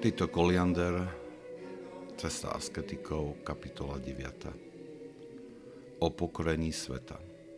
Tito Koliander, Cesta asketikov, kapitola 9. O pokorení sveta.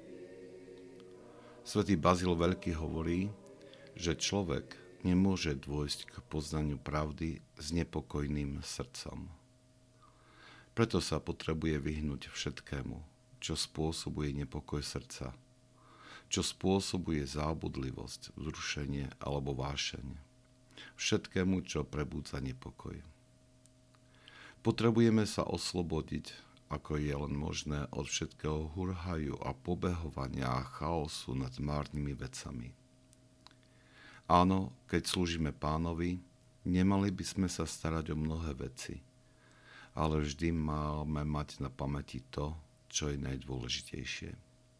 Svätý Bazil Veľký hovorí, že človek nemôže dôjsť k poznaniu pravdy s nepokojným srdcom. Preto sa potrebuje vyhnúť všetkému, čo spôsobuje nepokoj srdca, čo spôsobuje zábudlivosť, vzrušenie alebo vášeň. Všetkému, čo prebúdza nepokoj. Potrebujeme sa oslobodiť, ako je len možné, od všetkého hurhaju a pobehovania a chaosu nad márnymi vecami. Áno, keď slúžime Pánovi, nemali by sme sa starať o mnohé veci, ale vždy máme mať na pamäti to, čo je najdôležitejšie.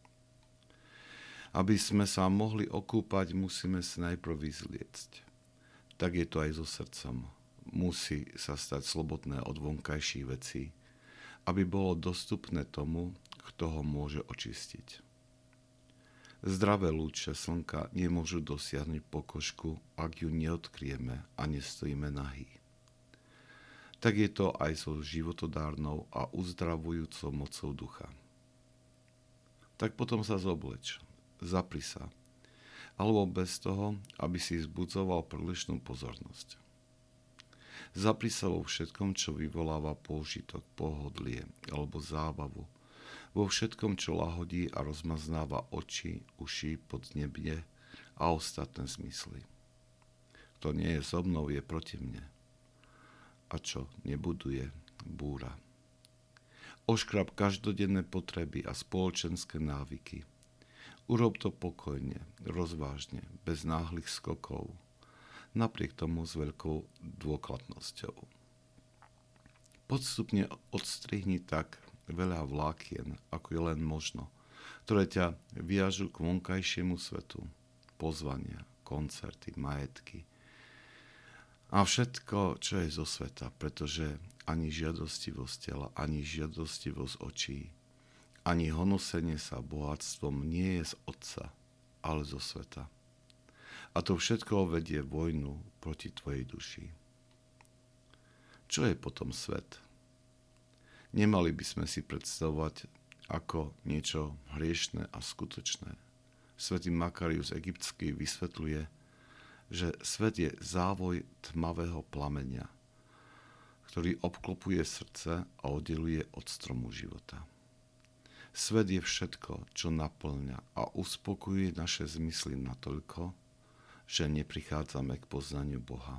Aby sme sa mohli okúpať, musíme sa najprv vyzliecť. Tak je to aj so srdcom. Musí sa stať slobodné od vonkajších vecí, aby bolo dostupné tomu, kto ho môže očistiť. Zdravé lúče slnka nemôžu dosiahnuť pokožku, ak ju neodkryjeme a nestojíme nahý. Tak je to aj so životodárnou a uzdravujúcou mocou ducha. Tak potom sa zobleč, zapri sa, alebo bez toho, aby si vzbudzoval prílišnú pozornosť. Zapri sa vo všetkom, čo vyvoláva použitok, pohodlie alebo zábavu, vo všetkom, čo lahodí a rozmaznáva oči, uši, podnebie a ostatné zmysly. Kto nie je so mnou, je proti mne. A čo nebuduje, búra. Oškrab každodenné potreby a spoločenské návyky. Urob to pokojne, rozvážne, bez náhlych skokov, napriek tomu s veľkou dôkladnosťou. Podstupne odstrihni tak veľa vlákien, ako je len možno, ktoré ťa viažu k vonkajšiemu svetu, pozvania, koncerty, majetky a všetko, čo je zo sveta, pretože ani žiadostivosť tela, ani žiadostivosť očí, ani honosenie sa bohatstvom nie je z Otca, ale zo sveta. A to všetko vedie vojnu proti tvojej duši. Čo je potom svet? Nemali by sme si predstavovať ako niečo hriešne a skutočné. Svätý Makarius Egyptský vysvetľuje, že svet je závoj tmavého plamenia, ktorý obklopuje srdce a oddeluje od stromu života. Svet je všetko, čo naplňa a uspokojuje naše zmysly natoľko, že neprichádzame k poznaniu Boha.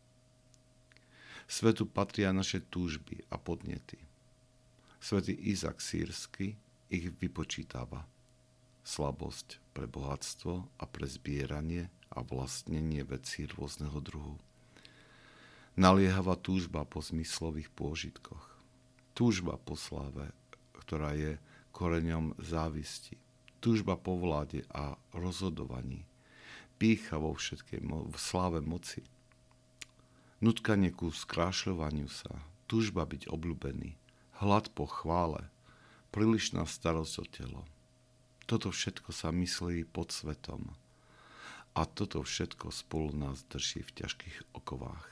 Svetu patria naše túžby a podnety. Svätý Izak Sýrsky ich vypočítava. Slabosť pre bohatstvo a pre zbieranie a vlastnenie vecí rôzneho druhu. Naliehavá túžba po zmyslových pôžitkoch. Túžba po sláve, ktorá je koreňom závisti, túžba po vláde a rozhodovaní, pýcha vo všetkej v sláve moci, nutkanie ku skrášľovaniu sa, túžba byť obľúbený, hlad po chvále, prílišná starosť o telo. Toto všetko sa myslí pod svetom a toto všetko spolu nás drží v ťažkých okovách.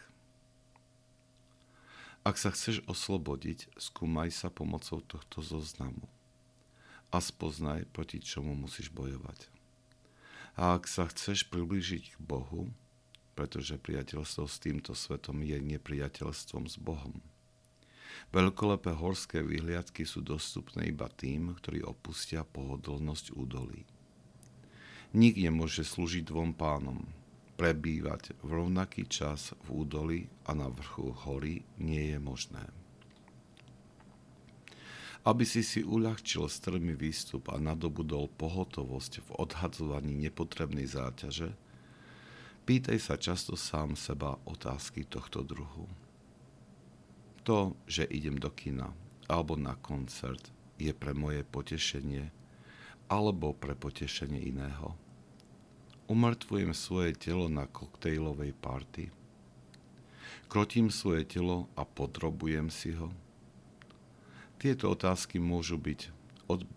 Ak sa chceš oslobodiť, skúmaj sa pomocou tohto zoznamu a spoznaj, proti čomu musíš bojovať. A ak sa chceš priblížiť k Bohu, pretože priateľstvo s týmto svetom je nepriateľstvom s Bohom. Veľkolepé horské vyhliadky sú dostupné iba tým, ktorí opustia pohodlnosť údolí. Nik nemôže slúžiť dvom pánom. Prebývať v rovnaký čas v údolí a na vrchu hory nie je možné. Aby si uľahčil strmý výstup a nadobudol pohotovosť v odhadzovaní nepotrebnej záťaže, pýtaj sa často sám seba otázky tohto druhu. To, že idem do kina alebo na koncert, je pre moje potešenie alebo pre potešenie iného. Umŕtvujem svoje telo na koktejlovej party. Krotím svoje telo a podrobujem si ho. Tieto otázky môžu byť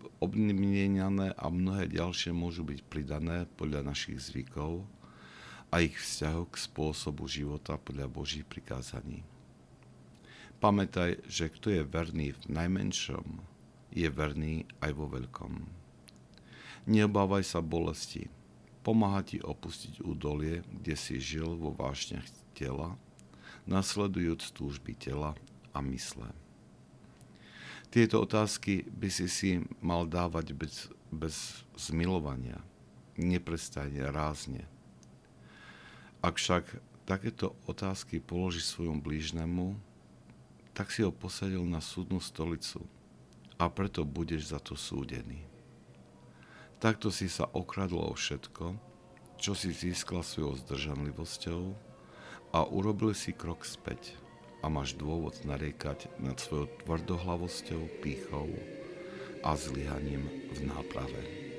obmieňané a mnohé ďalšie môžu byť pridané podľa našich zvykov a ich vzťahov k spôsobu života podľa Božích prikázaní. Pamätaj, že kto je verný v najmenšom, je verný aj vo veľkom. Neobávaj sa bolesti. Pomáha ti opustiť údolie, kde si žil vo vášniach tela, nasledujúc túžby tela a mysle. Tieto otázky by si mal dávať bez zmilovania, neprestajne, rázne. Ak však takéto otázky položíš svojmu blížnemu, tak si ho posadil na súdnu stolicu a preto budeš za to súdený. Takto si sa okradol o všetko, čo si získal svojou zdržanlivosťou a urobil si krok späť a máš dôvod nariekať nad svojou tvrdohlavosťou, pýchou a zlyhaním v náprave.